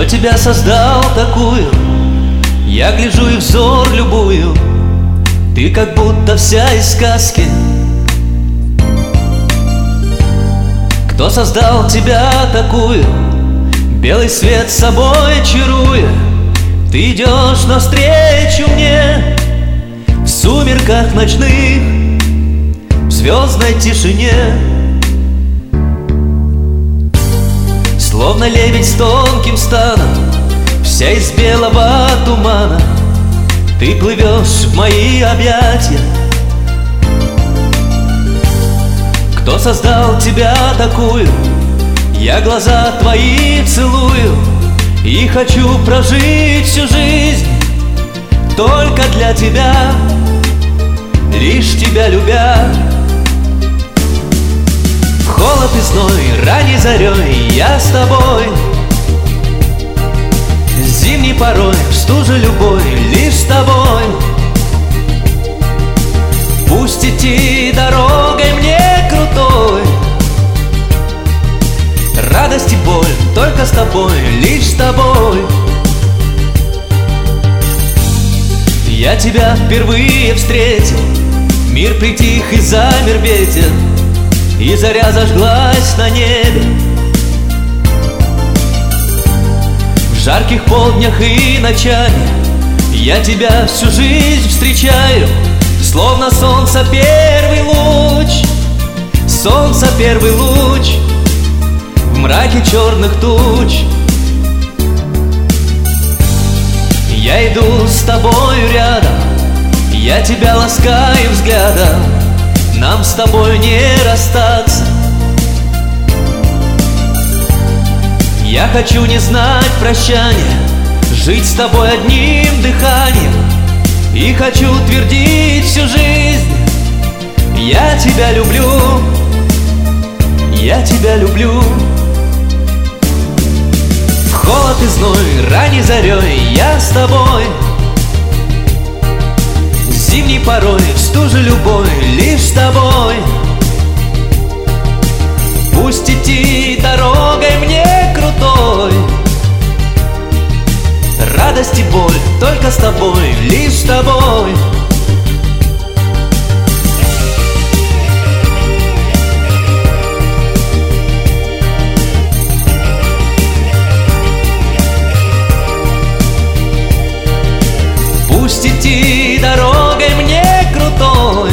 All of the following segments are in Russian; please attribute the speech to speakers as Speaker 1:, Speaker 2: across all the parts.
Speaker 1: Кто тебя создал такую? Я гляжу и взор любую. Ты как будто вся из сказки. Кто создал тебя такую? Белый свет с собой чаруя, ты идешь навстречу мне в сумерках ночных, в звездной тишине. Словно лебедь с тонким станом, вся из белого тумана, ты плывешь в мои объятия. Кто создал тебя такую? Я глаза твои целую и хочу прожить всю жизнь только для тебя, лишь тебя любя. В холод и зной, ранней зарей я с тобой, зимней порой, в стуже любой, лишь с тобой. Пусть идти дорогой мне крутой, радость и боль только с тобой, лишь с тобой. Я тебя впервые встретил, мир притих и замер ветер, и заря зажглась на небе. В жарких полднях и ночами я тебя всю жизнь встречаю, словно солнца первый луч, солнца первый луч в мраке черных туч. Я иду с тобою рядом, я тебя ласкаю взглядом, нам с тобой не расстаться. Я хочу не знать прощания, жить с тобой одним дыханием, и хочу твердить всю жизнь: я тебя люблю, я тебя люблю. В холод и зной, ранней зарей я с тобой, зимней порой, в стуже любой, лишь с тобой. Пусть идти дорогой мне крутой, радость и боль только с тобой, лишь с тобой. Пусть идти дорогой мне крутой,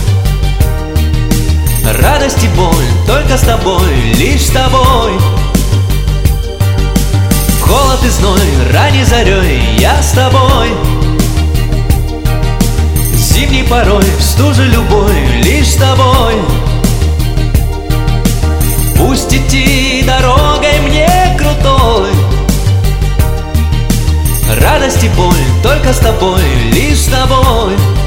Speaker 1: радость и боль только с тобой, лишь с тобой. В холод и зной, ранней зарей я с тобой, зимней порой, в стуже любой, лишь с тобой. Пусть идти дорогой мне крутой, радость и боль только с тобой, лишь с тобой.